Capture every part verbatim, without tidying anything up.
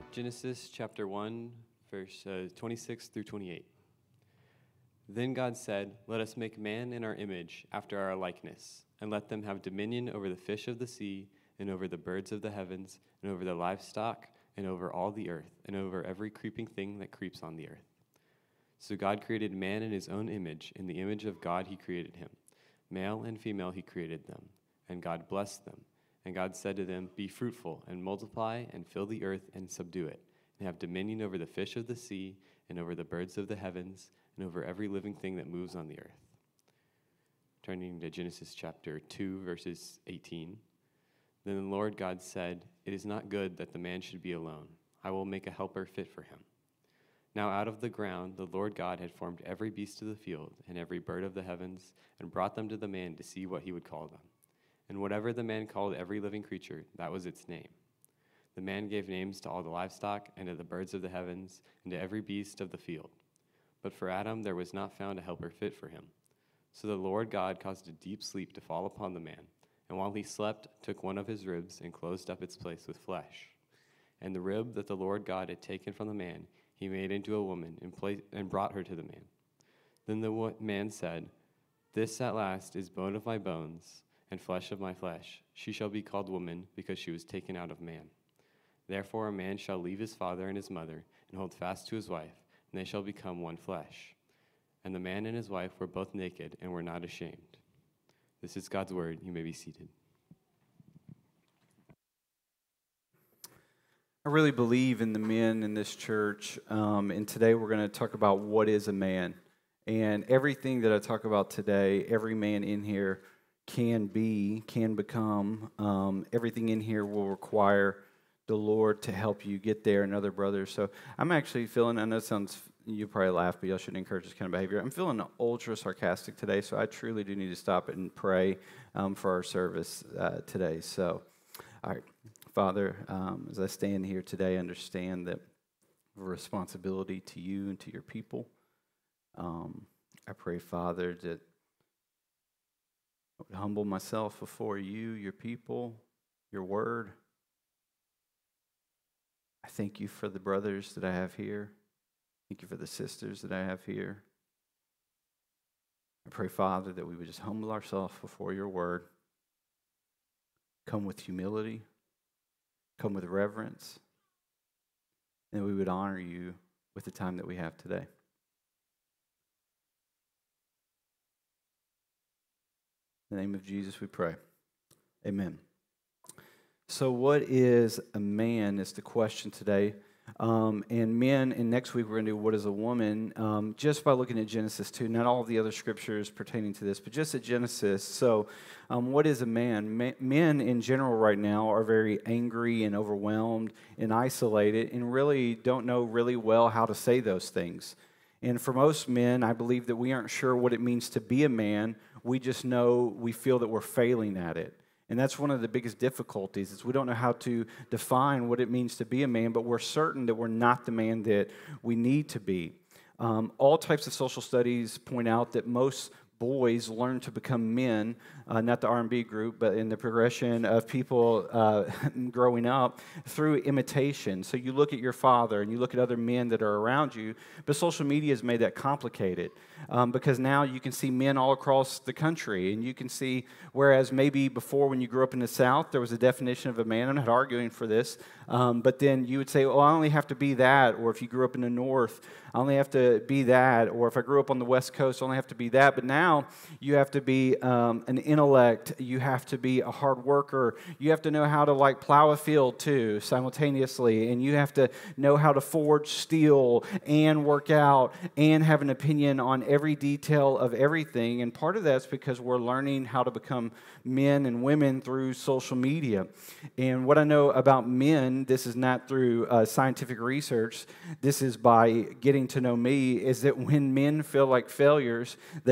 Genesis chapter one, verse uh, twenty-six through twenty-eight. Then God said, "Let us make man in our image, after our likeness, and let them have dominion over the fish of the sea, and over the birds of the heavens, and over the livestock, and over all the earth, and over every creeping thing that creeps on the earth." So God created man in his own image. In the image of God he created him. Male and female he created them. And God blessed them. And God said to them, "Be fruitful, and multiply, and fill the earth, and subdue it, and have dominion over the fish of the sea, and over the birds of the heavens, and over every living thing that moves on the earth." Turning to Genesis chapter two, verses eighteen. Then the Lord God said, "It is not good that the man should be alone. I will make a helper fit for him." Now out of the ground the Lord God had formed every beast of the field, and every bird of the heavens, and brought them to the man to see what he would call them. And whatever the man called every living creature, that was its name. The man gave names to all the livestock, and to the birds of the heavens, and to every beast of the field. But for Adam there was not found a helper fit for him. So the Lord God caused a deep sleep to fall upon the man, and while he slept, took one of his ribs, and closed up its place with flesh. And the rib that the Lord God had taken from the man, he made into a woman, and, pla- and brought her to the man. Then the wo- man said, "This at last is bone of my bones, and flesh of my flesh. She shall be called woman, because she was taken out of man. Therefore a man shall leave his father and his mother, and hold fast to his wife, and they shall become one flesh." And the man and his wife were both naked, and were not ashamed. This is God's word. You may be seated. I really believe in the men in this church, um, and today we're going to talk about what is a man. And everything that I talk about today, every man in here can be, can become. Um, everything in here will require the Lord to help you get there, and other brothers. So I'm actually feeling, I know it sounds, you probably laugh, but y'all shouldn't encourage this kind of behavior. I'm feeling ultra sarcastic today, so I truly do need to stop and pray um, for our service uh, today. So, all right. Father, um, as I stand here today, I understand that I have a responsibility to you and to your people. Um, I pray, Father, that I would humble myself before you, your people, your word. I thank you for the brothers that I have here. Thank you for the sisters that I have here. I pray, Father, that we would just humble ourselves before your word. Come with humility. Come with reverence, and we would honor you with the time that we have today. In the name of Jesus we pray. Amen. So what is a man is the question today. Um, and men, and next week we're going to do what is a woman, um, just by looking at Genesis two, not all of the other scriptures pertaining to this, but just at Genesis. So um, what is a man? Ma- men in general right now are very angry and overwhelmed and isolated and really don't know really well how to say those things. And for most men, I believe that we aren't sure what it means to be a man. We just know, we feel that we're failing at it. And that's one of the biggest difficulties, is we don't know how to define what it means to be a man, but we're certain that we're not the man that we need to be. Um, all types of social studies point out that most boys learn to become men, uh, not the R and B group, but in the progression of people uh, growing up through imitation. So you look at your father and you look at other men that are around you, but social media has made that complicated um, because now you can see men all across the country, and you can see, whereas maybe before when you grew up in the South, there was a definition of a man. I'm not arguing for this, um, but then you would say, oh, I only have to be that, or if you grew up in the North, I only have to be that, or if I grew up on the West Coast, I only have to be that. But now you have to be um, an intellect, you have to be a hard worker, you have to know how to like plow a field too simultaneously, and you have to know how to forge steel and work out and have an opinion on every detail of everything. And part of that's because we're learning how to become men and women through social media. And what I know about men, this is not through uh, scientific research, this is by getting to know me, is that when men feel like failures, they become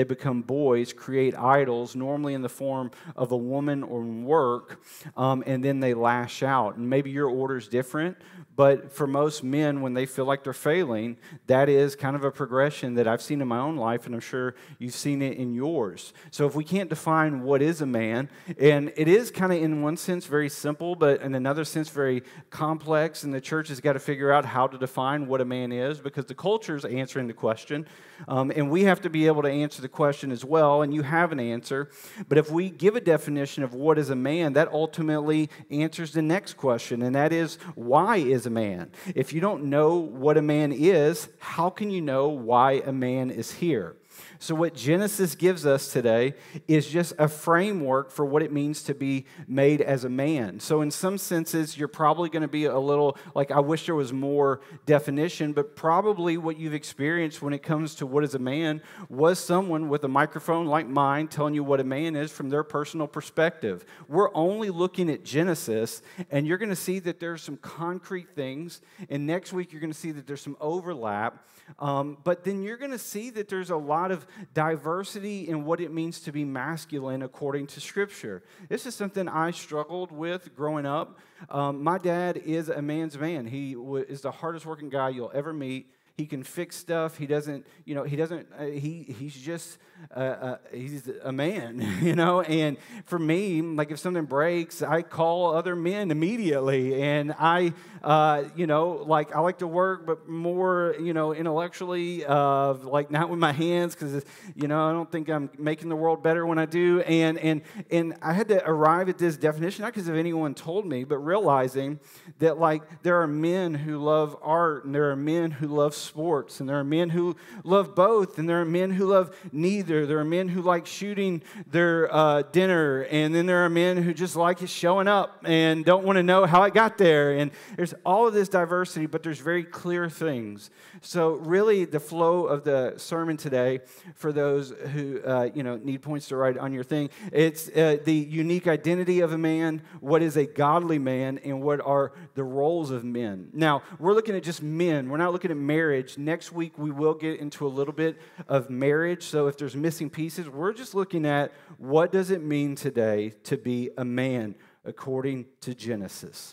boys create idols, normally in the form of a woman or work, um, and then they lash out. And maybe your order is different, but for most men, when they feel like they're failing, that is kind of a progression that I've seen in my own life, and I'm sure you've seen it in yours. So if we can't define what is a man, and it is kind of in one sense very simple, but in another sense very complex, and the church has got to figure out how to define what a man is, because the culture is answering the question, um, and we have to be able to answer the question as well, and you have an answer. But if we give a definition of what is a man, that ultimately answers the next question, and that is, why is a man? If you don't know what a man is, how can you know why a man is here? So what Genesis gives us today is just a framework for what it means to be made as a man. So in some senses, you're probably going to be a little like, I wish there was more definition, but probably what you've experienced when it comes to what is a man was someone with a microphone like mine telling you what a man is from their personal perspective. We're only looking at Genesis, and you're going to see that there's some concrete things, and next week you're going to see that there's some overlap. Um, but then you're going to see that there's a lot of diversity in what it means to be masculine according to Scripture. This is something I struggled with growing up. Um, my dad is a man's man. He w- is the hardest working guy you'll ever meet. He can fix stuff. He doesn't, you know, he doesn't, uh, he he's just, uh, uh, he's a man, you know. And for me, like if something breaks, I call other men immediately. And I, uh, you know, like I like to work, but more, you know, intellectually, uh, like not with my hands, because, you know, I don't think I'm making the world better when I do. And, and, and I had to arrive at this definition, not because of anyone told me, but realizing that like there are men who love art, and there are men who love sports, and there are men who love both, and there are men who love neither. There are men who like shooting their uh, dinner, and then there are men who just like it showing up and don't want to know how it got there. And there's all of this diversity, but there's very clear things. So really the flow of the sermon today, for those who uh, you know need points to write on your thing, it's uh, the unique identity of a man, what is a godly man, and what are the roles of men. Now, we're looking at just men. We're not looking at marriage. Next week, we will get into a little bit of marriage. So if there's missing pieces, we're just looking at what does it mean today to be a man according to Genesis.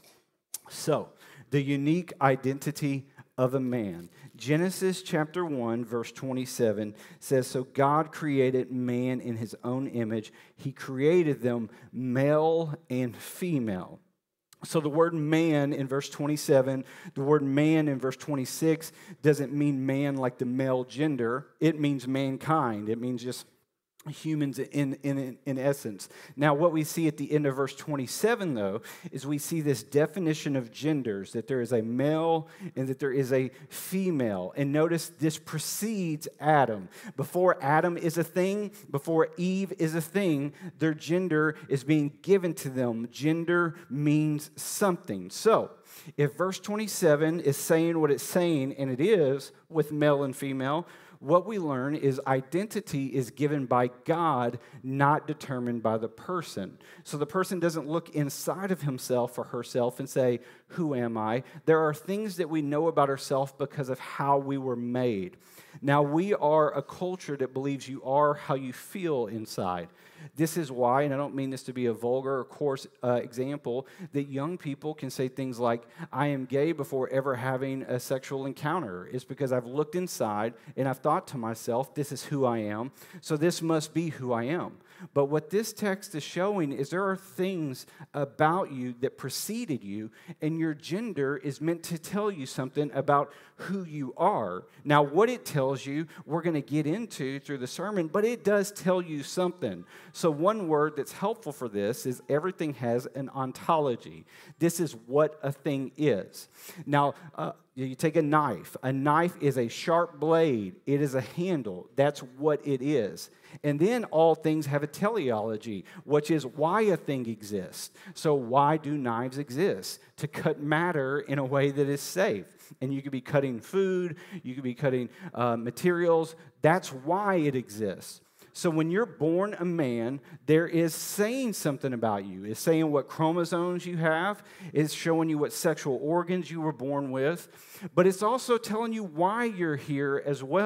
So, the unique identity of a man. Genesis chapter one, verse twenty-seven says, "So God created man in his own image. He created them male and female." So the word man in verse twenty-seven, the word man in verse twenty-six doesn't mean man like the male gender. It means mankind. It means just humans in, in, in essence. Now, what we see at the end of verse twenty-seven, though, is we see this definition of genders, that there is a male and that there is a female. And notice this precedes Adam. Before Adam is a thing, before Eve is a thing, their gender is being given to them. Gender means something. So, if verse twenty-seven is saying what it's saying, and it is with male and female, what we learn is identity is given by God, not determined by the person. So the person doesn't look inside of himself or herself and say, who am I? There are things that we know about ourselves because of how we were made. Now, we are a culture that believes you are how you feel inside. This is why, and I don't mean this to be a vulgar or coarse uh, example, that young people can say things like, I am gay before ever having a sexual encounter. It's because I've looked inside and I've thought to myself, this is who I am, so this must be who I am. But what this text is showing is there are things about you that preceded you, and your gender is meant to tell you something about who you are. Now, what it tells you, we're going to get into through the sermon, but it does tell you something. So one word that's helpful for this is everything has an ontology. This is what a thing is. Now, uh, you take a knife. A knife is a sharp blade. It is a handle. That's what it is. And then all things have a teleology, which is why a thing exists. So why do knives exist? To cut matter in a way that is safe. And you could be cutting food. You could be cutting uh, materials. That's why it exists. So when you're born a man, there is saying something about you. It's saying what chromosomes you have. It's showing you what sexual organs you were born with. But it's also telling you why you're here as well.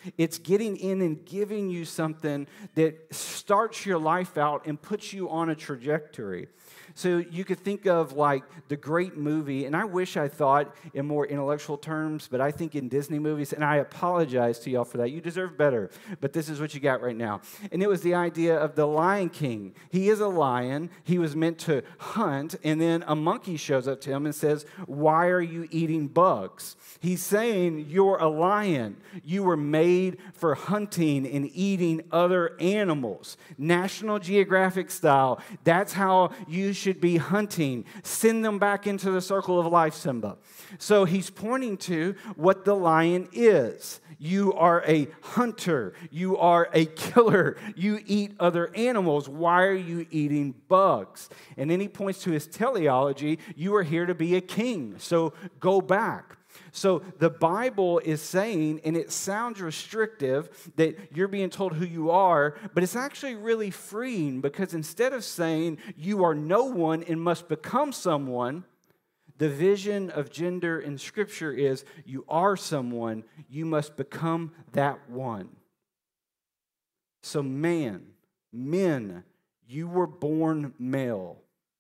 It's getting in and giving you something that starts your life out and puts you on a trajectory. So you could think of like the great movie, and I wish I thought in more intellectual terms, but I think in Disney movies, and I apologize to y'all for that. You deserve better, but this is what you got right now. And it was the idea of the Lion King. He is a lion. He was meant to hunt, and then a monkey shows up to him and says, "Why are you eating bugs?" He's saying, you're a lion. You were made for hunting and eating other animals. National Geographic style. That's how you should be hunting. Send them back into the circle of life, Simba. So he's pointing to what the lion is. You are a hunter. You are a killer. You eat other animals. Why are you eating bugs? And then he points to his teleology. You are here to be a king. So go back. So the Bible is saying, and it sounds restrictive, that you're being told who you are, but it's actually really freeing, because instead of saying you are no one and must become someone, the vision of gender in Scripture is you are someone, you must become that one. So man, men, you were born male.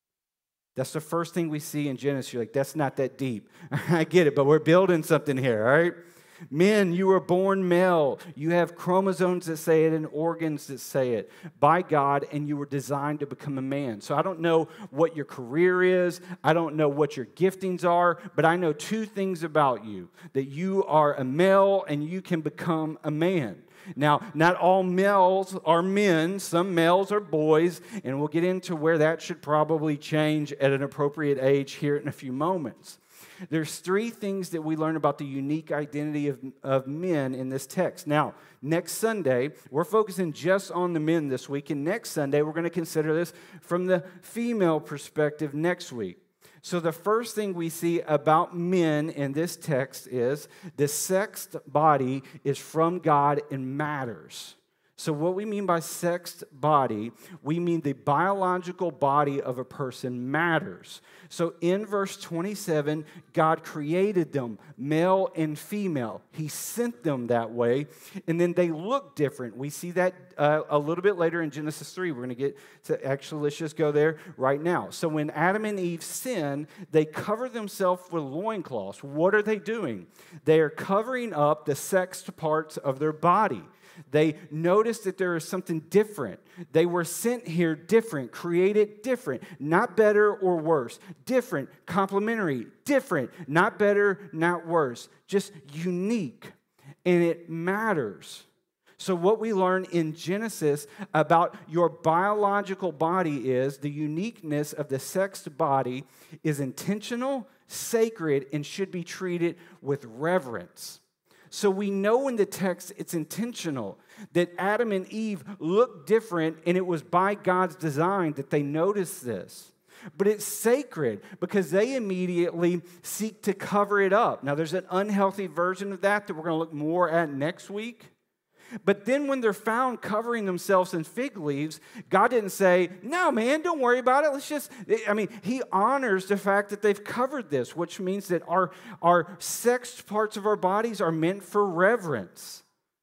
That's the first thing we see in Genesis. You're like, that's not that deep. I get it, but we're building something here, all right? Men, you were born male. You have chromosomes that say it and organs that say it by God, and you were designed to become a man. So I don't know what your career is. I don't know what your giftings are, but I know two things about you, that you are a male and you can become a man. Now, not all males are men. Some males are boys, and we'll get into where that should probably change at an appropriate age here in a few moments. There's three things that we learn about the unique identity of, of men in this text. Now, next Sunday, we're focusing just on the men this week, and next Sunday, we're going to consider this from the female perspective next week. So the first thing we see about men in this text is the sexed body is from God and matters. So what we mean by sexed body, we mean the biological body of a person matters. So in verse twenty-seven, God created them, male and female. He sent them that way, and then they look different. We see that uh, a little bit later in Genesis three. We're going to get to, actually, let's just go there right now. So when Adam and Eve sin, they cover themselves with loincloths. What are they doing? They are covering up the sexed parts of their body. They noticed that there is something different. They were sent here different, created different, not better or worse, different, complementary, different, not better, not worse, just unique. And it matters. So what we learn in Genesis about your biological body is the uniqueness of the sexed body is intentional, sacred, and should be treated with reverence. So we know in the text it's intentional, that Adam and Eve looked different, and it was by God's design that they noticed this. But it's sacred because they immediately seek to cover it up. Now, there's an unhealthy version of that that we're going to look more at next week. But then when they're found covering themselves in fig leaves, God didn't say, no, man, don't worry about it. Let's just, I mean, he honors the fact that they've covered this, which means that our, our sexed parts of our bodies are meant for reverence.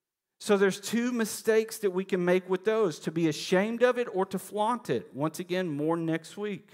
So there's two mistakes that we can make with those, to be ashamed of it or to flaunt it. Once again, more next week.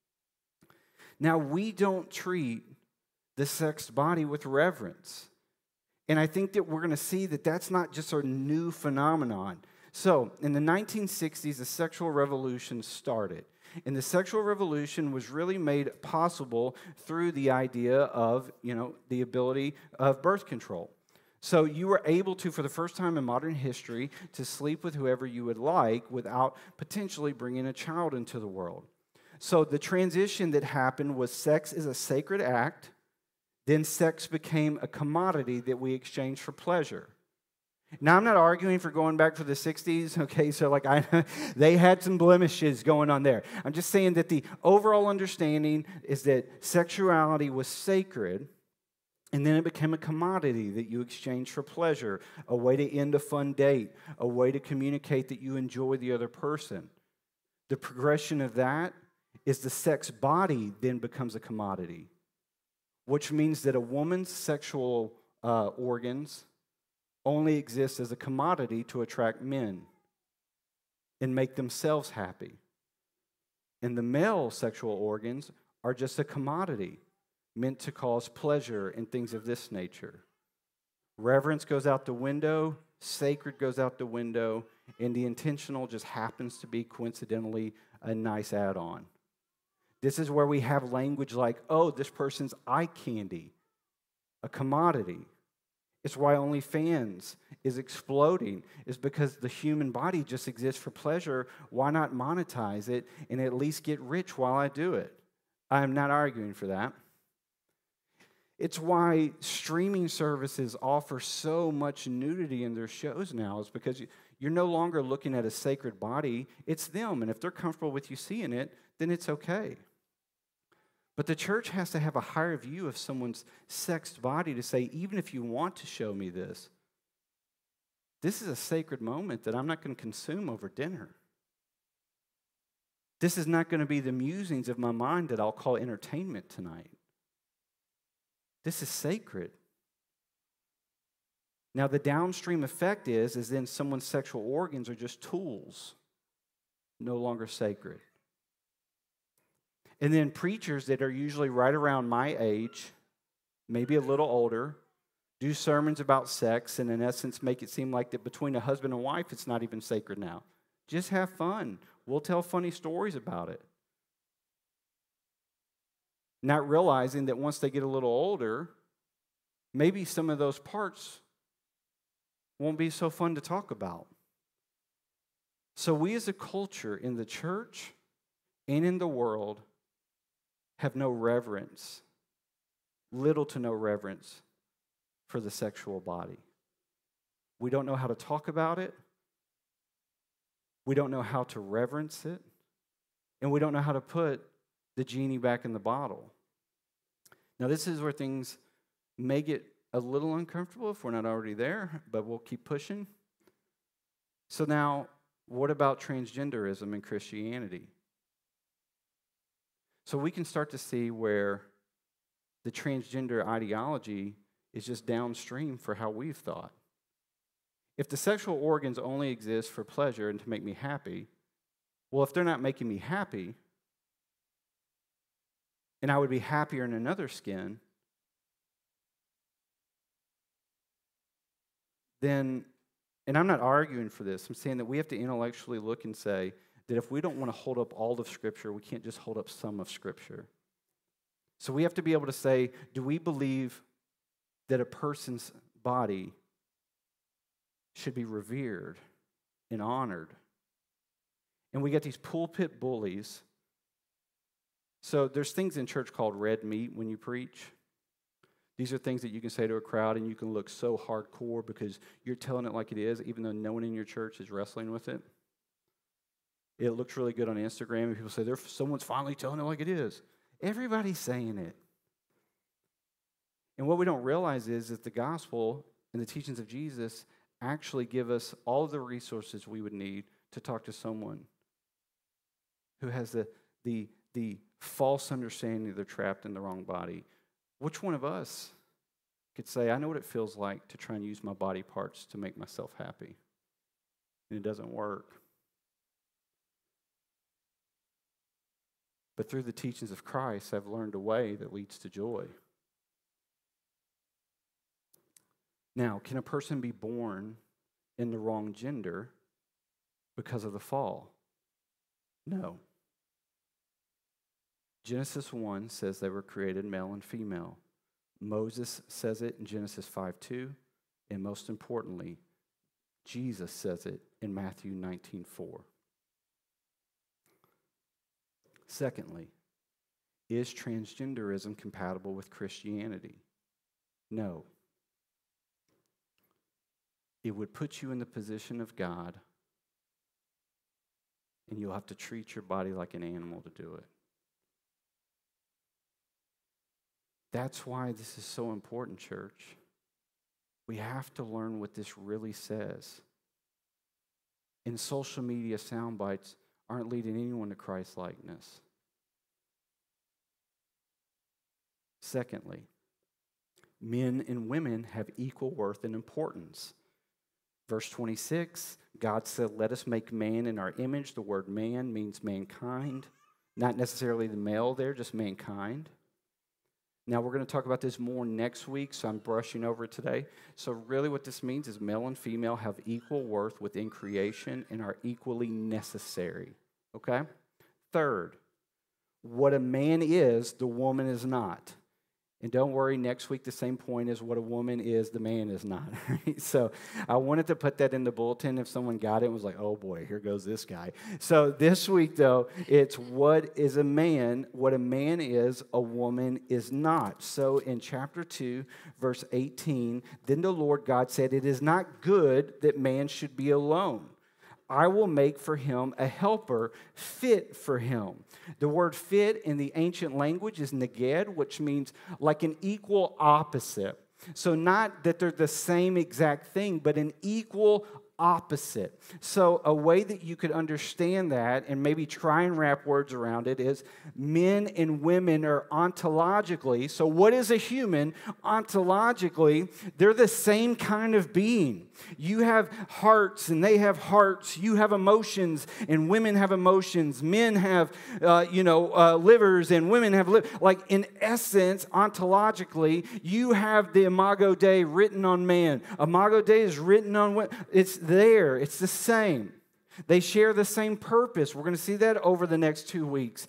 Now, we don't treat the sexed body with reverence. And I think that we're going to see that that's not just a new phenomenon. So, in the nineteen sixties, the sexual revolution started. And the sexual revolution was really made possible through the idea of, you know, the ability of birth control. So you were able to, for the first time in modern history, to sleep with whoever you would like without potentially bringing a child into the world. So the transition that happened was sex is a sacred act. Then sex became a commodity that we exchanged for pleasure. Now, I'm not arguing for going back to the sixties, okay? So, like, I, they had some blemishes going on there. I'm just saying that the overall understanding is that sexuality was sacred, and then it became a commodity that you exchange for pleasure, a way to end a fun date, a way to communicate that you enjoy the other person. The progression of that is the sex body then becomes a commodity, which means that a woman's sexual uh, organs only exist as a commodity to attract men and make themselves happy. And the male sexual organs are just a commodity meant to cause pleasure and things of this nature. Reverence goes out the window, sacred goes out the window, and the intentional just happens to be coincidentally a nice add-on. This is where we have language like, oh, this person's eye candy, a commodity. It's why OnlyFans is exploding, is because the human body just exists for pleasure. Why not monetize it and at least get rich while I do it? I'm not arguing for that. It's why streaming services offer so much nudity in their shows now, is because you're no longer looking at a sacred body. It's them, and if they're comfortable with you seeing it, then it's okay. But the church has to have a higher view of someone's sexed body to say, even if you want to show me this, this is a sacred moment that I'm not going to consume over dinner. This is not going to be the musings of my mind that I'll call entertainment tonight. This is sacred. Now, the downstream effect is, is then someone's sexual organs are just tools, no longer sacred. And then preachers that are usually right around my age, maybe a little older, do sermons about sex and in essence make it seem like that between a husband and wife, it's not even sacred now. Just have fun. We'll tell funny stories about it. Not realizing that once they get a little older, maybe some of those parts won't be so fun to talk about. So we as a culture in the church and in the world have no reverence, little to no reverence for the sexual body. We don't know how to talk about it. We don't know how to reverence it. And we don't know how to put the genie back in the bottle. Now, this is where things may get a little uncomfortable if we're not already there, but we'll keep pushing. So now, what about transgenderism in Christianity? So we can start to see where the transgender ideology is just downstream for how we've thought. If the sexual organs only exist for pleasure and to make me happy, well, if they're not making me happy, and I would be happier in another skin, then, and I'm not arguing for this, I'm saying that we have to intellectually look and say that if we don't want to hold up all of Scripture, we can't just hold up some of Scripture. So we have to be able to say, do we believe that a person's body should be revered and honored? And we get these pulpit bullies. So there's things in church called red meat when you preach. These are things that you can say to a crowd and you can look so hardcore because you're telling it like it is, even though no one in your church is wrestling with it. It looks really good on Instagram, and people say, "There, someone's finally telling it like it is." Everybody's saying it. And what we don't realize is that the gospel and the teachings of Jesus actually give us all the resources we would need to talk to someone who has the, the, the false understanding that they're trapped in the wrong body. Which one of us could say, I know what it feels like to try and use my body parts to make myself happy? And it doesn't work. But through the teachings of Christ, I've learned a way that leads to joy. Now, can a person be born in the wrong gender because of the fall? No. Genesis one says they were created male and female. Moses says it in Genesis five two, and most importantly, Jesus says it in Matthew nineteen four. Secondly, is transgenderism compatible with Christianity? No. It would put you in the position of God, and you'll have to treat your body like an animal to do it. That's why this is so important, church. We have to learn what this really says. And social media sound bites aren't leading anyone to Christ-likeness. Secondly, men and women have equal worth and importance. Verse twenty-six, God said, let us make man in our image. The word man means mankind, not necessarily the male there, just mankind. Now, we're going to talk about this more next week, so I'm brushing over it today. So really what this means is male and female have equal worth within creation and are equally necessary, okay? Third, what a man is, the woman is not. And don't worry, next week the same point is what a woman is, the man is not. So I wanted to put that in the bulletin if someone got it and was like, oh boy, here goes this guy. So this week, though, it's what is a man, what a man is, a woman is not. So in chapter two, verse eighteen, then the Lord God said, it is not good that man should be alone. I will make for him a helper fit for him. The word fit in the ancient language is neged, which means like an equal opposite. So not that they're the same exact thing, but an equal opposite. So a way that you could understand that and maybe try and wrap words around it is men and women are ontologically, so what is a human? Ontologically, they're the same kind of being. You have hearts and they have hearts. You have emotions and women have emotions. Men have, uh, you know, uh, livers and women have livers. Like in essence, ontologically, you have the Imago Dei written on man. Imago Dei is written on women. It's there. It's the same. They share the same purpose. We're going to see that over the next two weeks.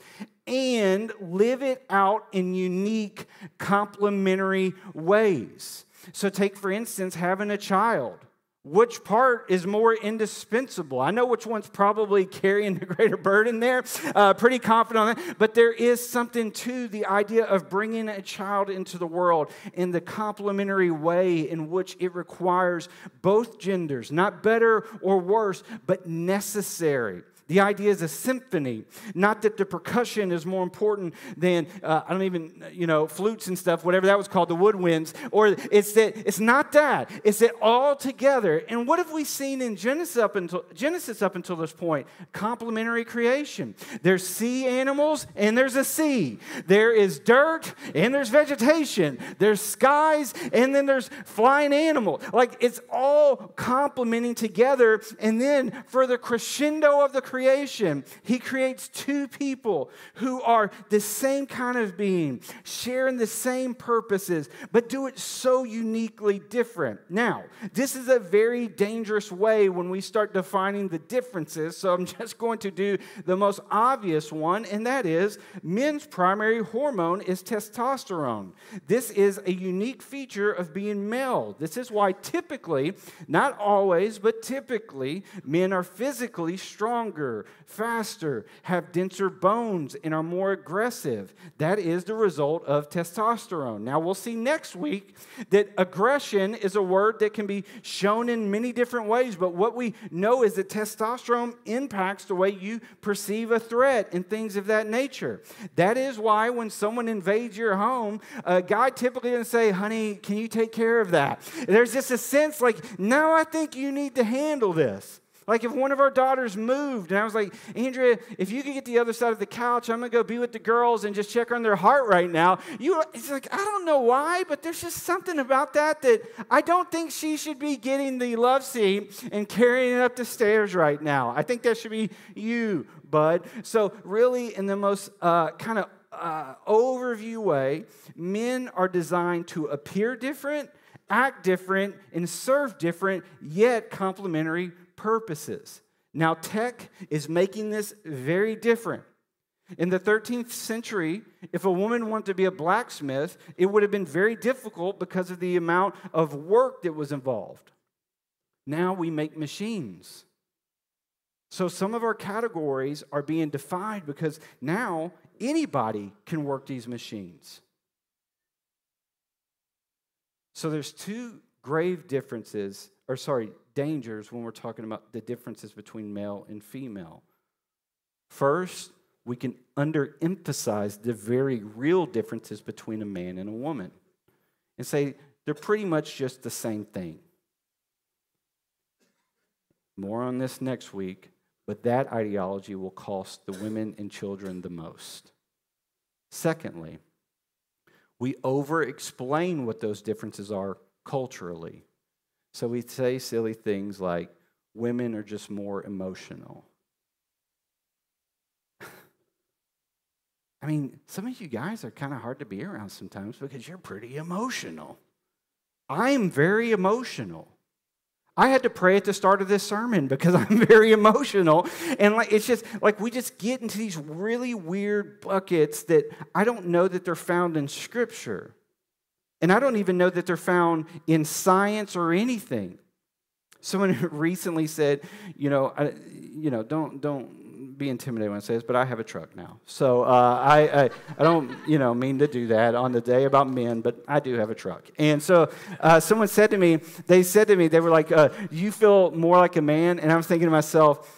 And live it out in unique, complementary ways. So take, for instance, having a child. Which part is more indispensable? I know which one's probably carrying the greater burden there. Uh, pretty confident on that. But there is something to the idea of bringing a child into the world in the complementary way in which it requires both genders, not better or worse, but necessary. The idea is a symphony, not that the percussion is more important than, uh, I don't even, you know, flutes and stuff, whatever that was called, the woodwinds, or it's that, it's not that, it's that all together. And what have we seen in Genesis up until, Genesis up until this point? Complementary creation. There's sea animals and there's a sea. There is dirt and there's vegetation. There's skies and then there's flying animals. Like it's all complementing together. And then for the crescendo of the creation, Creation, he creates two people who are the same kind of being, sharing the same purposes, but do it so uniquely different. Now, this is a very dangerous way when we start defining the differences, so I'm just going to do the most obvious one, and that is men's primary hormone is testosterone. This is a unique feature of being male. This is why typically, not always, but typically, men are physically stronger, faster, have denser bones, and are more aggressive. That is the result of testosterone. Now, we'll see next week that aggression is a word that can be shown in many different ways, but what we know is that testosterone impacts the way you perceive a threat and things of that nature. That is why when someone invades your home, a guy typically doesn't say, honey, can you take care of that? There's just a sense like, no, I think you need to handle this. Like if one of our daughters moved and I was like, Andrea, if you could get the other side of the couch, I'm going to go be with the girls and just check on their heart right now. You, it's like, I don't know why, but there's just something about that that I don't think she should be getting the love seat and carrying it up the stairs right now. I think that should be you, bud. So really in the most uh, kind of uh, overview way, men are designed to appear different, act different, and serve different, yet complementary purposes. Now, tech is making this very different. In the thirteenth century, if a woman wanted to be a blacksmith, it would have been very difficult because of the amount of work that was involved. Now we make machines. So some of our categories are being defined because now anybody can work these machines. So there's two grave differences, or sorry, dangers when we're talking about the differences between male and female. First, we can underemphasize the very real differences between a man and a woman and say they're pretty much just the same thing. More on this next week, but that ideology will cost the women and children the most. Secondly, we over-explain what those differences are culturally. So we say silly things like, women are just more emotional. I mean, some of you guys are kind of hard to be around sometimes because you're pretty emotional. I am very emotional. I had to pray at the start of this sermon because I'm very emotional. And like it's just like we just get into these really weird buckets that I don't know that they're found in Scripture. And I don't even know that they're found in science or anything. Someone recently said, you know, I, you know, don't don't be intimidated when I say this, but I have a truck now. So uh, I, I I don't you know mean to do that on the day about men, but I do have a truck. And so uh, someone said to me, they said to me, they were like, uh, "You feel more like a man," and I was thinking to myself,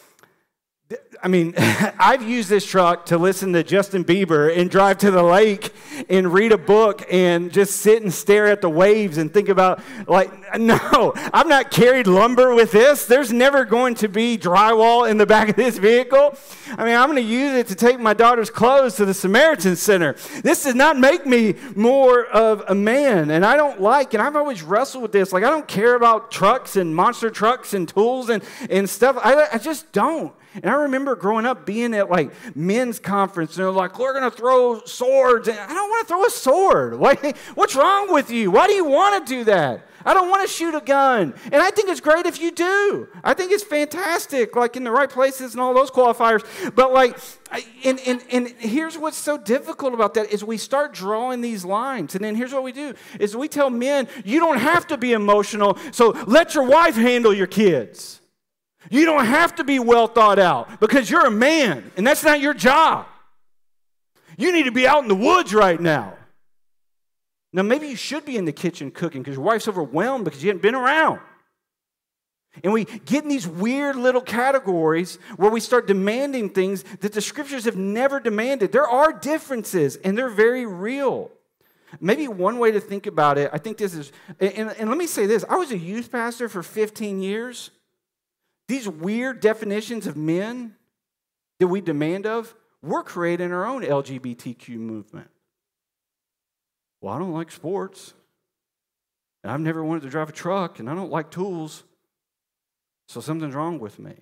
I mean, I've used this truck to listen to Justin Bieber and drive to the lake and read a book and just sit and stare at the waves and think about, like, no, I've not carried lumber with this. There's never going to be drywall in the back of this vehicle. I mean, I'm going to use it to take my daughter's clothes to the Samaritan Center. This does not make me more of a man. And I don't like, and I've always wrestled with this, like, I don't care about trucks and monster trucks and tools and, and stuff. I, I just don't. And I remember growing up being at like men's conference, and they're like, we're going to throw swords. And I don't want to throw a sword. What, what's wrong with you? Why do you want to do that? I don't want to shoot a gun. And I think it's great if you do. I think it's fantastic, like in the right places and all those qualifiers. But like, and, and, and here's what's so difficult about that is we start drawing these lines. And then here's what we do is we tell men, you don't have to be emotional, so let your wife handle your kids. You don't have to be well thought out because you're a man and that's not your job. You need to be out in the woods right now. Now, maybe you should be in the kitchen cooking because your wife's overwhelmed because you haven't been around. And we get in these weird little categories where we start demanding things that the Scriptures have never demanded. There are differences and they're very real. Maybe one way to think about it, I think this is, and, and let me say this, I was a youth pastor for fifteen years. These weird definitions of men that we demand of, we're creating our own L G B T Q movement. Well, I don't like sports, and I've never wanted to drive a truck, and I don't like tools, so something's wrong with me.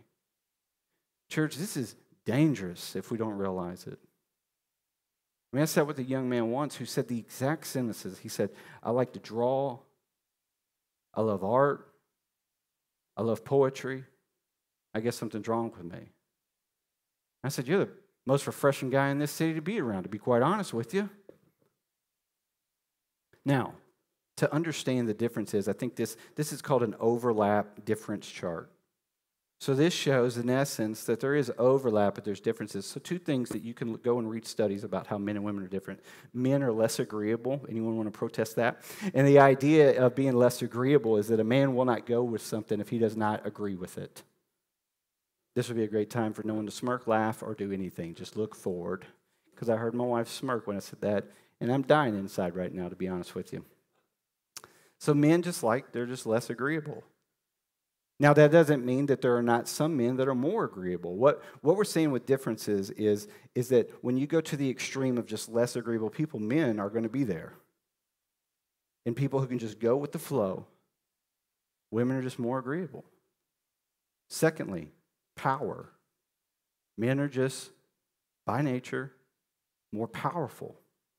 Church, this is dangerous if we don't realize it. I mean, I sat with a young man once who said the exact sentences. He said, I like to draw, I love art, I love poetry, I guess something's wrong with me. I said, you're the most refreshing guy in this city to be around, to be quite honest with you. Now, to understand the differences, I think this, this is called an overlap difference chart. So this shows, in essence, that there is overlap, but there's differences. So two things that you can go and read studies about how men and women are different. Men are less agreeable. Anyone want to protest that? And the idea of being less agreeable is that a man will not go with something if he does not agree with it. This would be a great time for no one to smirk, laugh, or do anything. Just look forward. Because I heard my wife smirk when I said that, and I'm dying inside right now, to be honest with you. So men just like, they're just less agreeable. Now, that doesn't mean that there are not some men that are more agreeable. What, what we're saying with differences is, is that when you go to the extreme of just less agreeable people, men are going to be there. And people who can just go with the flow, women are just more agreeable. Secondly, power. Men are just, by nature, more powerful.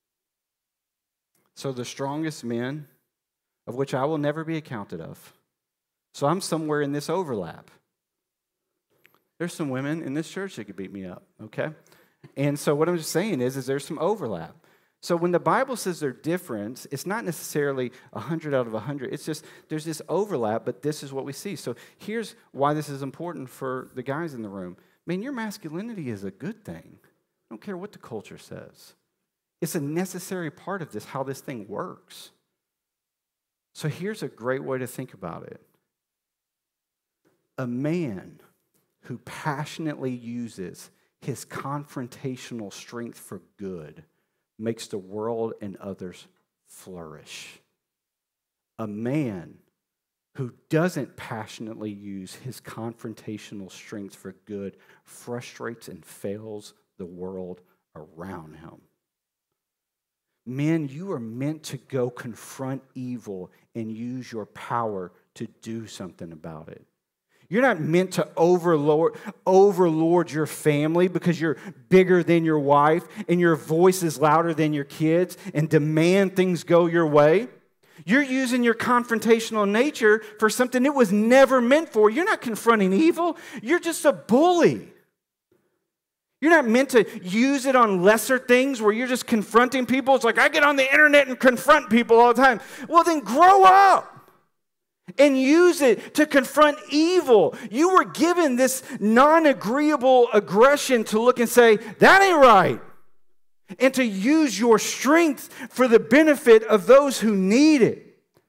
So the strongest men, of which I will never be accounted of, so I'm somewhere in this overlap. There's some women in this church that could beat me up, okay? And so what I'm just saying is, is there's some overlap. So when the Bible says they're different, it's not necessarily one hundred out of one hundred. It's just there's this overlap, but this is what we see. So here's why this is important for the guys in the room. I mean, your masculinity is a good thing. I don't care what the culture says. It's a necessary part of this, how this thing works. So here's a great way to think about it. A man who passionately uses his confrontational strength for good makes the world and others flourish. A man who doesn't passionately use his confrontational strength for good frustrates and fails the world around him. Men, you are meant to go confront evil and use your power to do something about it. You're not meant to overlord, overlord your family because you're bigger than your wife and your voice is louder than your kids and demand things go your way. You're using your confrontational nature for something it was never meant for. You're not confronting evil. You're just a bully. You're not meant to use it on lesser things where you're just confronting people. It's like, I get on the internet and confront people all the time. Well, then grow up and use it to confront evil. You were given this non-agreeable aggression to look and say, that ain't right. And to use your strength for the benefit of those who need it.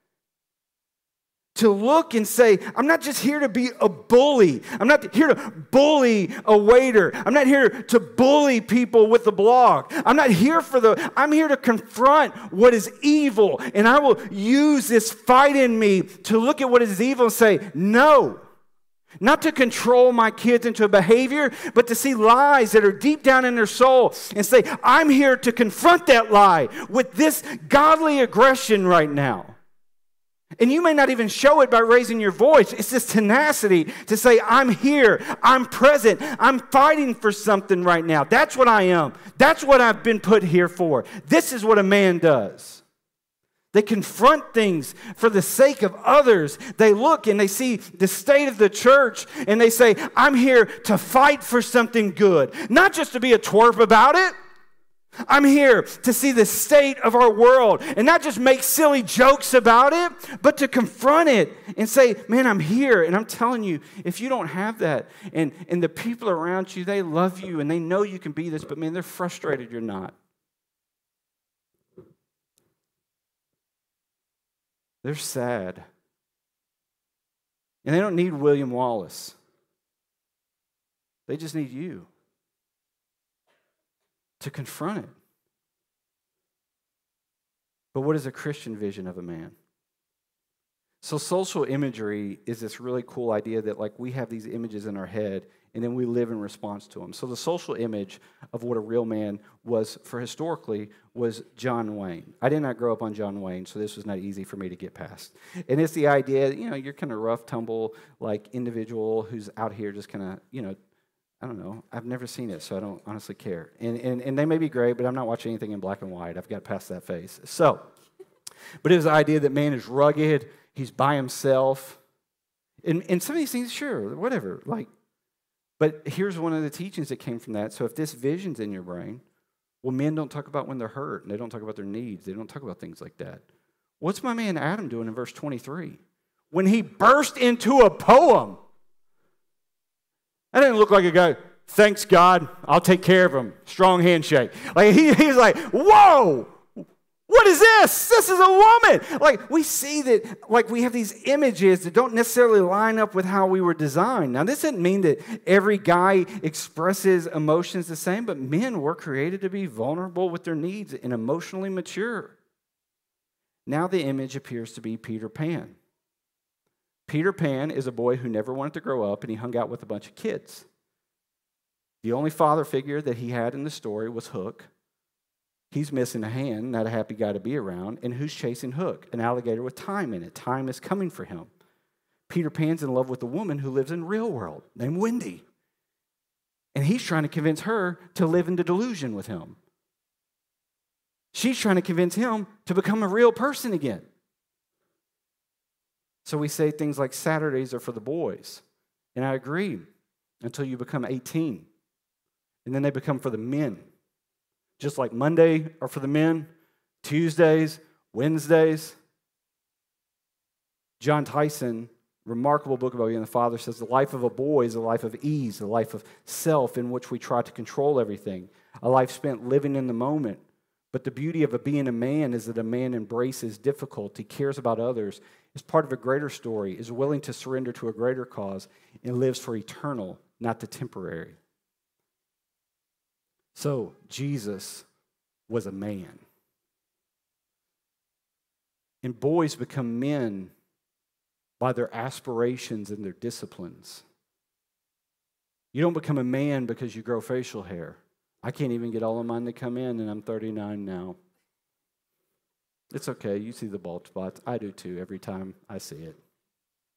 To look and say, I'm not just here to be a bully. I'm not here to bully a waiter. I'm not here to bully people with the blog. I'm not here for the, I'm here to confront what is evil. And I will use this fight in me to look at what is evil and say, no. Not to control my kids into a behavior, but to see lies that are deep down in their soul and say, I'm here to confront that lie with this godly aggression right now. And you may not even show it by raising your voice. It's this tenacity to say, I'm here, I'm present, I'm fighting for something right now. That's what I am. That's what I've been put here for. This is what a man does. They confront things for the sake of others. They look and they see the state of the church and they say, I'm here to fight for something good. Not just to be a twerp about it. I'm here to see the state of our world and not just make silly jokes about it, but to confront it and say, man, I'm here. And I'm telling you, if you don't have that and, and the people around you, they love you and they know you can be this, but man, they're frustrated you're not. They're sad. And they don't need William Wallace. They just need you to confront it. But what is a Christian vision of a man? So social imagery is this really cool idea that like we have these images in our head and then we live in response to them. So the social image of what a real man was for historically was John Wayne. I did not grow up on John Wayne, so this was not easy for me to get past. And it's the idea that, you know, you're kind of rough, tumble, like individual who's out here just kind of, you know, I don't know. I've never seen it, so I don't honestly care. And, and and they may be great, but I'm not watching anything in black and white. I've got past that phase. So, but it was the idea that man is rugged. He's by himself. And, and some of these things, sure, whatever. Like, but here's one of the teachings that came from that. So if this vision's in your brain, well, men don't talk about when they're hurt, and they don't talk about their needs. They don't talk about things like that. What's my man Adam doing in verse twenty-three? When he burst into a poem. That didn't look like a guy, thanks God, I'll take care of him. Strong handshake. Like he, he's like, whoa, what is this? This is a woman. Like we see that, like we have these images that don't necessarily line up with how we were designed. Now this doesn't mean that every guy expresses emotions the same, but men were created to be vulnerable with their needs and emotionally mature. Now the image appears to be Peter Pan. Peter Pan is a boy who never wanted to grow up, and he hung out with a bunch of kids. The only father figure that he had in the story was Hook. He's missing a hand, not a happy guy to be around. And who's chasing Hook? An alligator with time in it. Time is coming for him. Peter Pan's in love with a woman who lives in the real world named Wendy. And he's trying to convince her to live in the delusion with him. She's trying to convince him to become a real person again. So we say things like Saturdays are for the boys. And I agree until you become eighteen. And then they become for the men. Just like Monday are for the men, Tuesdays, Wednesdays. John Tyson, remarkable book about being the father, says the life of a boy is a life of ease, a life of self in which we try to control everything, a life spent living in the moment. But the beauty of a being a man is that a man embraces difficulty, cares about others, is part of a greater story, is willing to surrender to a greater cause, and lives for eternal, not the temporary. So Jesus was a man. And boys become men by their aspirations and their disciplines. You don't become a man because you grow facial hair. I can't even get all of mine to come in, and I'm thirty-nine now. It's okay. You see the bald spots. I do too every time I see it.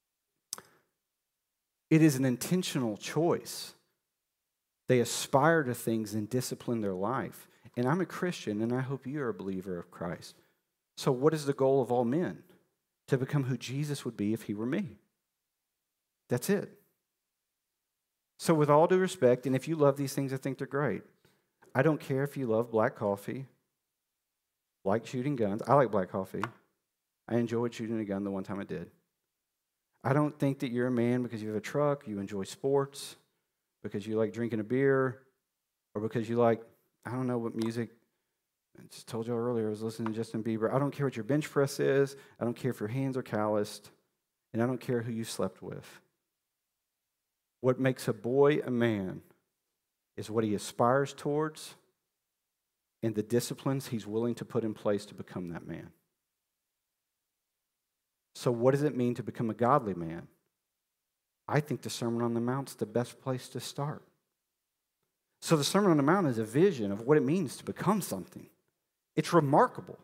It is an intentional choice. They aspire to things and discipline their life. And I'm a Christian, and I hope you're a believer of Christ. So what is the goal of all men? To become who Jesus would be if he were me. That's it. So with all due respect, and if you love these things, I think they're great. I don't care if you love black coffee, like shooting guns. I like black coffee. I enjoyed shooting a gun the one time I did. I don't think that you're a man because you have a truck, you enjoy sports, because you like drinking a beer, or because you like, I don't know what music. I just told you earlier, I was listening to Justin Bieber. I don't care what your bench press is. I don't care if your hands are calloused. And I don't care who you slept with. What makes a boy a man is what he aspires towards and the disciplines he's willing to put in place to become that man. So what does it mean to become a godly man? I think the Sermon on the Mount's the best place to start. So the Sermon on the Mount is a vision of what it means to become something. It's remarkable.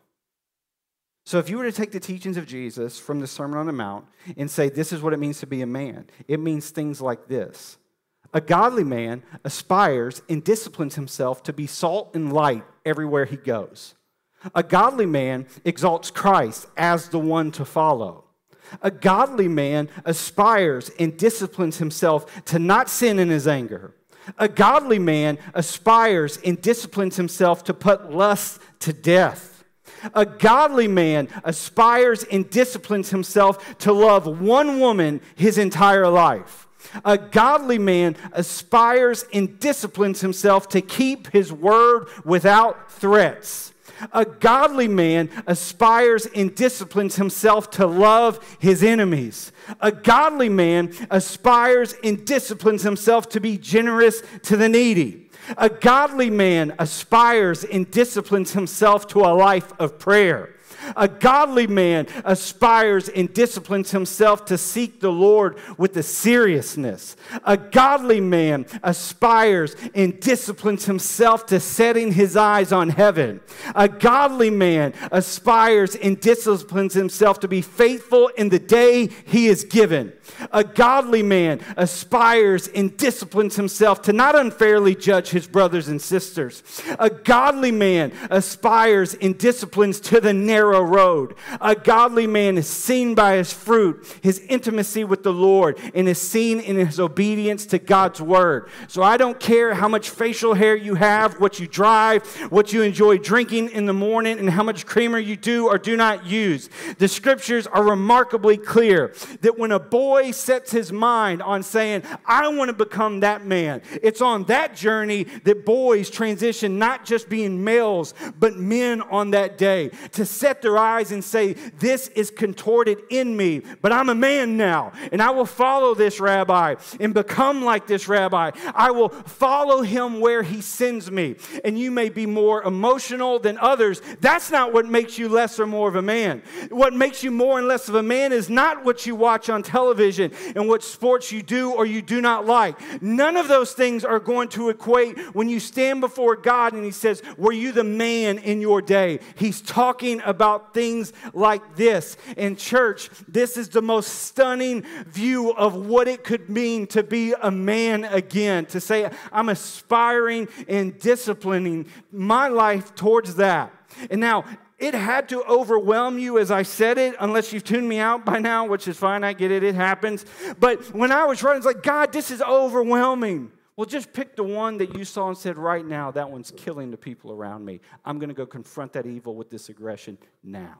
So if you were to take the teachings of Jesus from the Sermon on the Mount and say, this is what it means to be a man, it means things like this. A godly man aspires and disciplines himself to be salt and light everywhere he goes. A godly man exalts Christ as the one to follow. A godly man aspires and disciplines himself to not sin in his anger. A godly man aspires and disciplines himself to put lust to death. A godly man aspires and disciplines himself to love one woman his entire life. A godly man aspires and disciplines himself to keep his word without threats. A godly man aspires and disciplines himself to love his enemies. A godly man aspires and disciplines himself to be generous to the needy. A godly man aspires and disciplines himself to a life of prayer. A godly man aspires and disciplines himself to seek the Lord with the seriousness. A godly man aspires and disciplines himself to setting his eyes on heaven. A godly man aspires and disciplines himself to be faithful in the day he is given. A godly man aspires and disciplines himself to not unfairly judge his brothers and sisters. A godly man aspires and disciplines to the narrow road. A godly man is seen by his fruit, his intimacy with the Lord, and is seen in his obedience to God's word. So I don't care how much facial hair you have, what you drive, what you enjoy drinking in the morning, and how much creamer you do or do not use. The scriptures are remarkably clear that when a boy sets his mind on saying, I want to become that man, it's on that journey that boys transition not just being males, but men on that day, to set their eyes and say, this is contorted in me, but I'm a man now, and I will follow this rabbi and become like this rabbi. I will follow him where he sends me. And you may be more emotional than others. That's not what makes you less or more of a man. What makes you more and less of a man is not what you watch on television and what sports you do or you do not like. None of those things are going to equate when you stand before God and he says, were you the man in your day? He's talking about things like this. In church, this is the most stunning view of what it could mean to be a man again. To say, I'm aspiring and disciplining my life towards that. And now, it had to overwhelm you as I said it, unless you've tuned me out by now, which is fine. I get it. It happens. But when I was writing, it's like, God, this is overwhelming. Well, just pick the one that you saw and said, right now, that one's killing the people around me. I'm going to go confront that evil with this aggression now.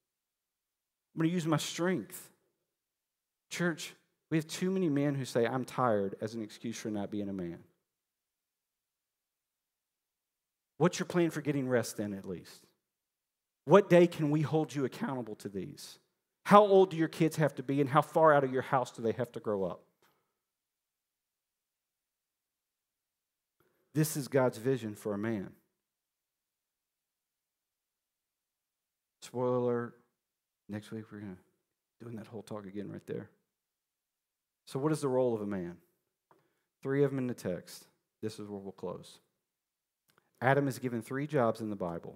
I'm going to use my strength. Church, we have too many men who say, I'm tired, as an excuse for not being a man. What's your plan for getting rest then, at least? What day can we hold you accountable to these? How old do your kids have to be, and how far out of your house do they have to grow up? This is God's vision for a man. Spoiler alert, next week we're going to doing that whole talk again right there. So what is the role of a man? Three of them in the text. This is where we'll close. Adam is given three jobs in the Bible.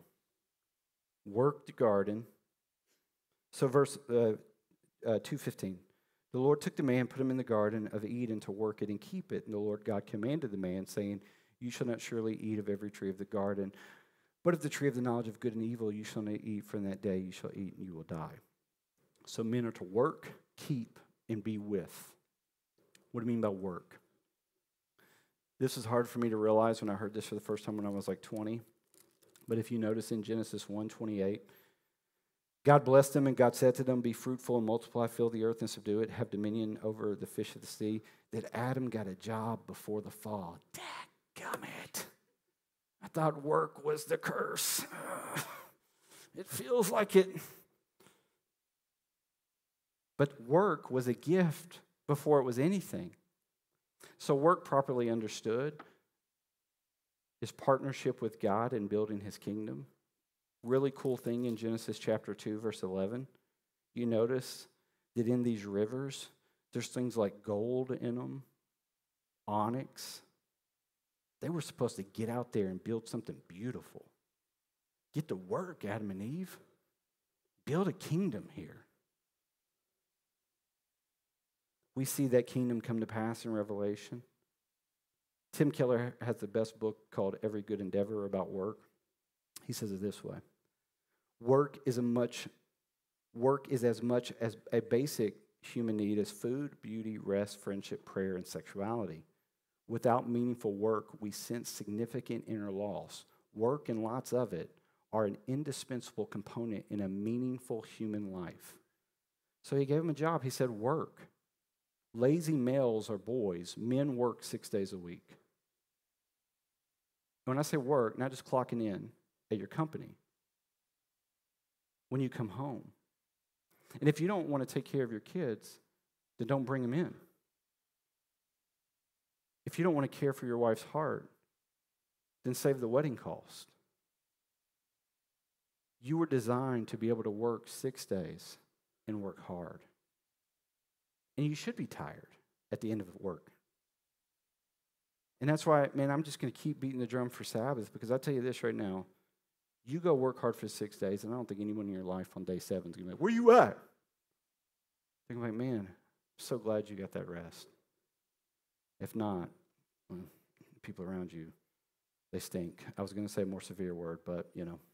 Work the garden. So verse uh, uh, two fifteen. The Lord took the man, put him in the garden of Eden to work it and keep it. And the Lord God commanded the man, saying, you shall not surely eat of every tree of the garden, but of the tree of the knowledge of good and evil you shall not eat. From that day you shall eat, and you will die. So men are to work, keep, and be with. What do you mean by work? This is hard for me to realize when I heard this for the first time when I was like twenty. But if you notice in Genesis one twenty-eight, God blessed them, and God said to them, be fruitful and multiply, fill the earth and subdue it, have dominion over the fish of the sea. That Adam got a job before the fall. Dadgummit. I thought work was the curse. Uh, it feels like it. But work was a gift before it was anything. So work properly understood is partnership with God in building his kingdom. Really cool thing in Genesis chapter two, verse eleven. You notice that in these rivers, there's things like gold in them, onyx. They were supposed to get out there and build something beautiful. Get to work, Adam and Eve. Build a kingdom here. We see that kingdom come to pass in Revelation. Tim Keller has the best book called Every Good Endeavor about work. He says it this way. Work is a much work is as much as a basic human need as food, beauty, rest, friendship, prayer, and sexuality. Without meaningful work, we sense significant inner loss. Work, and lots of it, are an indispensable component in a meaningful human life. So he gave him a job. He said, work. Lazy males are boys. Men work six days a week. When I say work, not just clocking in at your company. When you come home. And if you don't want to take care of your kids, then don't bring them in. If you don't want to care for your wife's heart, then save the wedding cost. You were designed to be able to work six days and work hard. And you should be tired at the end of work. And that's why, man, I'm just going to keep beating the drum for Sabbath, because I tell you this right now. You go work hard for six days, and I don't think anyone in your life on day seven is going to be like, where you at? They're going to be like, man, I'm so glad you got that rest. If not, well, people around you, they stink. I was going to say a more severe word, but, you know.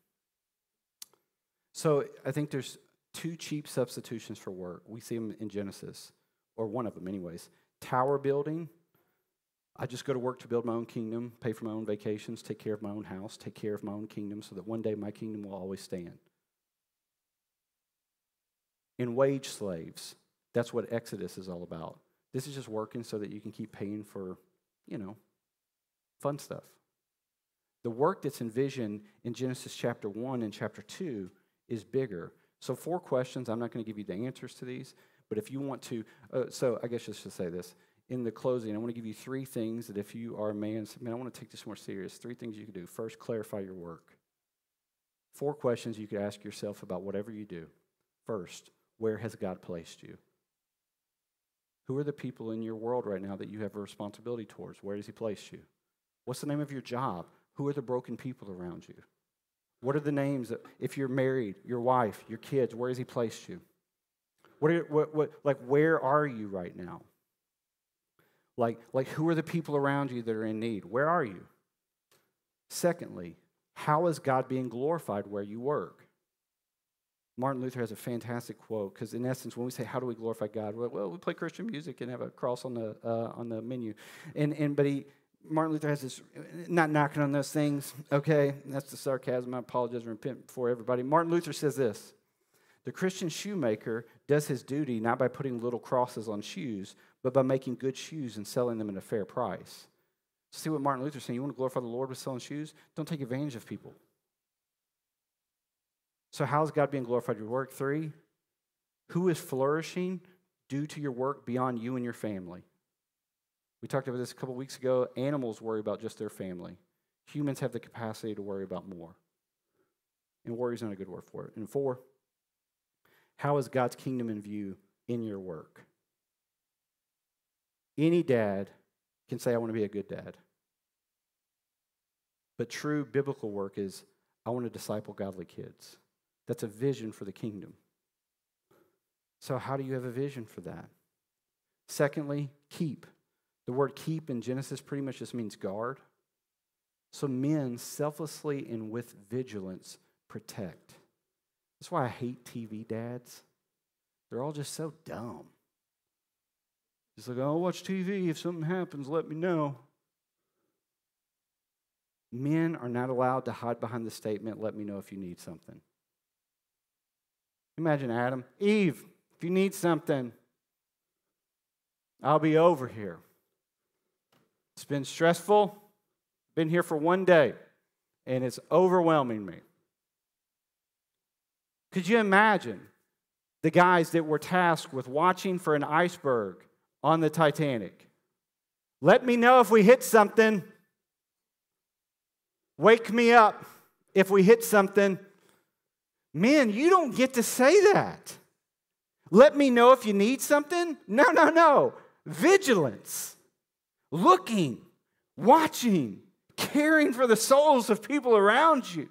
So I think there's two cheap substitutions for work. We see them in Genesis, or one of them anyways. Tower building. I just go to work to build my own kingdom, pay for my own vacations, take care of my own house, take care of my own kingdom so that one day my kingdom will always stand. In wage slaves, that's what Exodus is all about. This is just working so that you can keep paying for, you know, fun stuff. The work that's envisioned in Genesis chapter one and chapter two is bigger. So four questions. I'm not going to give you the answers to these, but if you want to, uh, so I guess I should say this. In the closing, I want to give you three things that if you are a man, man, I want to take this more serious. Three things you can do. First, clarify your work. Four questions you could ask yourself about whatever you do. First, where has God placed you? Who are the people in your world right now that you have a responsibility towards? Where has he placed you? What's the name of your job? Who are the broken people around you? What are the names of, if you're married, your wife, your kids, where has he placed you? What are, what, what, like, where are you right now? Like, like, who are the people around you that are in need? Where are you? Secondly, how is God being glorified where you work? Martin Luther has a fantastic quote, because in essence, when we say, how do we glorify God? Well, well we play Christian music and have a cross on the uh, on the menu. And, and but he, Martin Luther has this, not knocking on those things, okay? That's the sarcasm. I apologize and repent before everybody. Martin Luther says this: the Christian shoemaker does his duty not by putting little crosses on shoes, but by making good shoes and selling them at a fair price. See what Martin Luther's saying? You want to glorify the Lord with selling shoes? Don't take advantage of people. So how is God being glorified in your work? Three, who is flourishing due to your work beyond you and your family? We talked about this a couple weeks ago. Animals worry about just their family. Humans have the capacity to worry about more. And worry is not a good word for it. And four, how is God's kingdom in view in your work? Any dad can say, I want to be a good dad. But true biblical work is, I want to disciple godly kids. That's a vision for the kingdom. So how do you have a vision for that? Secondly, keep. The word keep in Genesis pretty much just means guard. So men selflessly and with vigilance protect. That's why I hate T V dads. They're all just so dumb. Just like, I'll watch T V. If something happens, let me know. Men are not allowed to hide behind the statement, let me know if you need something. Imagine Adam, Eve, if you need something, I'll be over here. It's been stressful. Been here for one day, and it's overwhelming me. Could you imagine the guys that were tasked with watching for an iceberg on the Titanic? Let me know if we hit something. Wake me up if we hit something. Men, you don't get to say that. Let me know if you need something. No, no, no. Vigilance. Looking. Watching. Caring for the souls of people around you.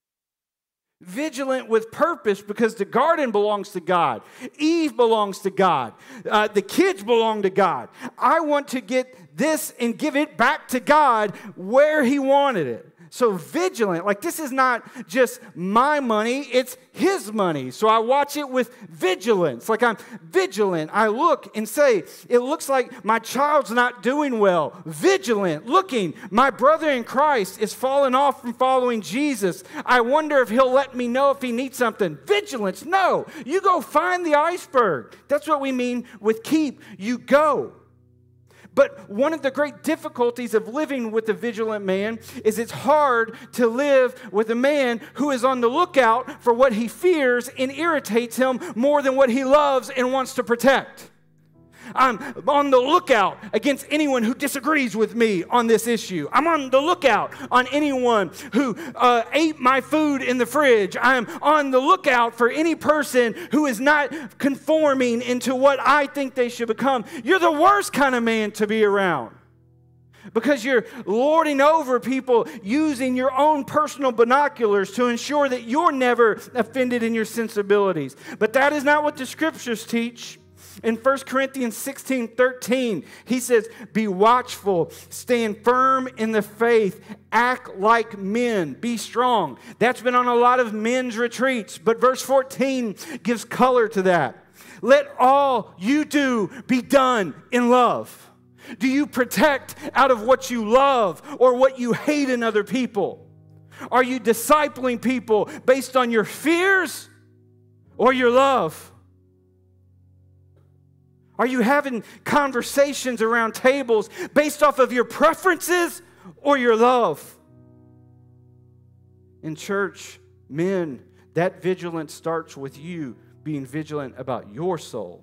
Vigilant with purpose because the garden belongs to God. Eve belongs to God. Uh, the kids belong to God. I want to get this and give it back to God where He wanted it. So vigilant, like this is not just my money, it's His money. So I watch it with vigilance. Like I'm vigilant. I look and say, it looks like my child's not doing well. Vigilant, looking. My brother in Christ is falling off from following Jesus. I wonder if He'll let me know if he needs something. Vigilance, no. You go find the iceberg. That's what we mean with keep. You go. But one of the great difficulties of living with a vigilant man is it's hard to live with a man who is on the lookout for what he fears and irritates him more than what he loves and wants to protect. I'm on the lookout against anyone who disagrees with me on this issue. I'm on the lookout on anyone who uh, ate my food in the fridge. I'm on the lookout for any person who is not conforming into what I think they should become. You're the worst kind of man to be around. Because you're lording over people using your own personal binoculars to ensure that you're never offended in your sensibilities. But that is not what the Scriptures teach. In First Corinthians sixteen thirteen, he says, be watchful, stand firm in the faith, act like men, be strong. That's been on a lot of men's retreats, but verse fourteen gives color to that. Let all you do be done in love. Do you protect out of what you love or what you hate in other people? Are you discipling people based on your fears or your love? Are you having conversations around tables based off of your preferences or your love? In church, men, that vigilance starts with you being vigilant about your soul.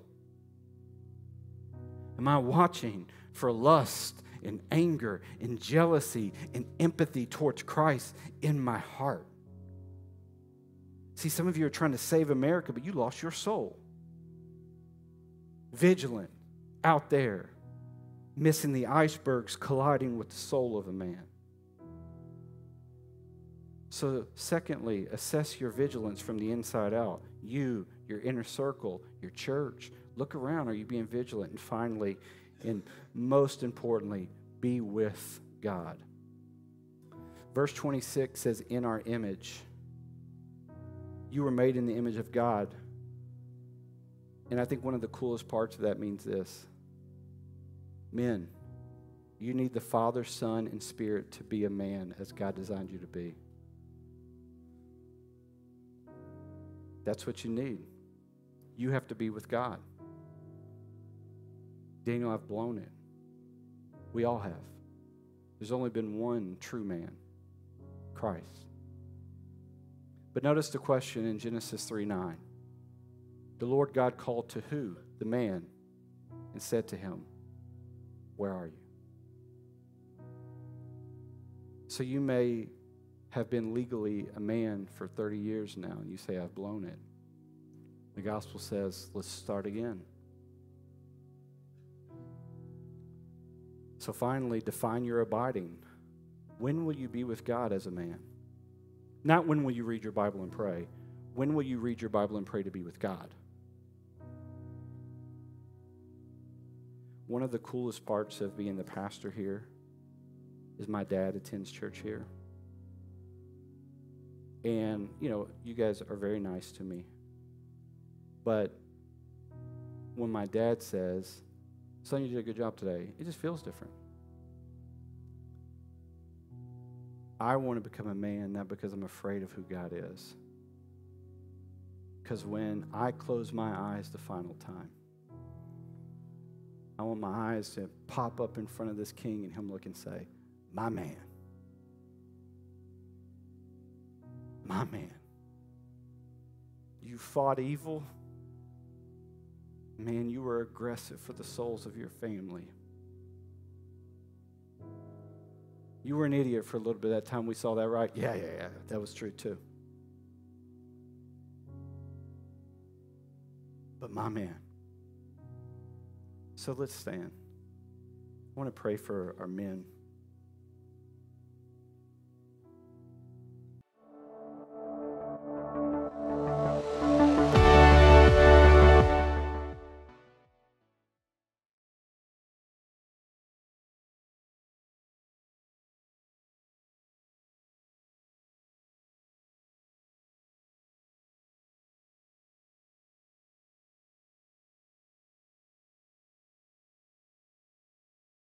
Am I watching for lust and anger and jealousy and empathy towards Christ in my heart? See, some of you are trying to save America, but you lost your soul. Vigilant, out there, missing the icebergs colliding with the soul of a man. So, secondly, assess your vigilance from the inside out. You, your inner circle, your church. Look around. Are you being vigilant? And finally, and most importantly, be with God. Verse twenty-six says, in our image. You were made in the image of God. And I think one of the coolest parts of that means this. Men, you need the Father, Son, and Spirit to be a man as God designed you to be. That's what you need. You have to be with God. Daniel, I've blown it. We all have. There's only been one true man, Christ. But notice the question in Genesis three nine. The Lord God called to who? The man, and said to him, where are you? So you may have been legally a man for thirty years now, and you say, I've blown it. The gospel says, let's start again. So finally, define your abiding. When will you be with God as a man? Not when will you read your Bible and pray. When will you read your Bible and pray to be with God? one of the coolest parts of being the pastor here is my dad attends church here. And, you know, you guys are very nice to me. But when my dad says, son, you did a good job today, it just feels different. I want to become a man, not because I'm afraid of who God is. Because when I close my eyes the final time, I want my eyes to pop up in front of this king and him look and say, my man. My man. You fought evil. Man, you were aggressive for the souls of your family. You were an idiot for a little bit that time we saw that, right? Yeah, yeah, yeah. That was true too. But my man. So let's stand. I want to pray for our men.